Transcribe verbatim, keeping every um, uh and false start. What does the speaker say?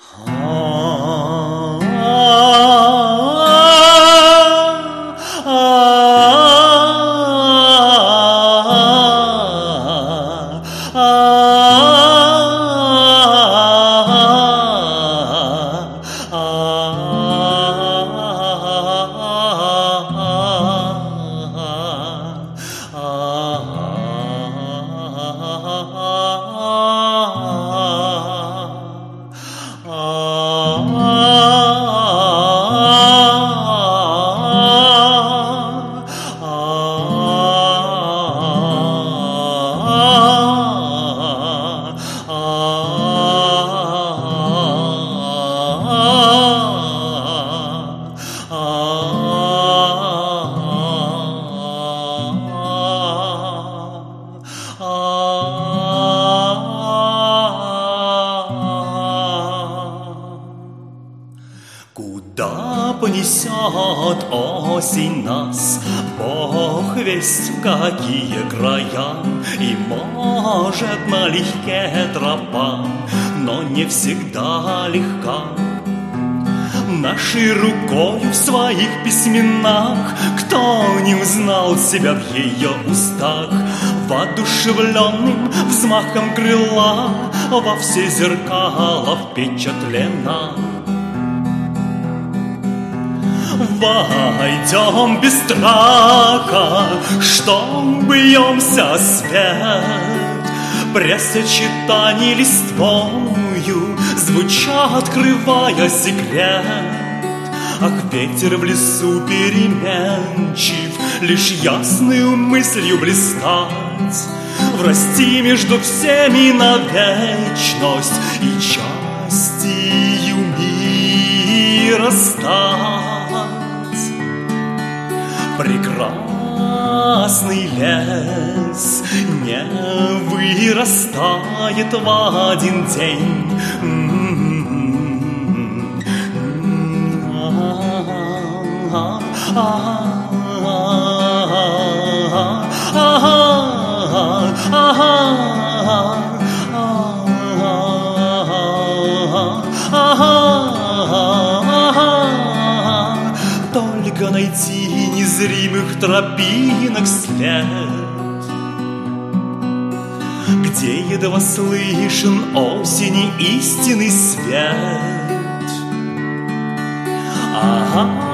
Куда понесет осень нас, Бог весть в какие края, И может налегке тропа, но не всегда легка. Нашей рукой в своих письменах кто не узнал себя в ее устах, воодушевленным взмахом крыла во все зеркала впечатлена. Войдем без страха, что бьемся свет, пресочетаний листвою звуча, открывая секрет. Ах, ветер в лесу переменчив, лишь ясною мыслью блистать, врасти между всеми на вечность и частью мира стать. Прекрасный лес не вырастает в один день. Только найти незримых тропинок след, где едва слышен осени истинный свет. Ага.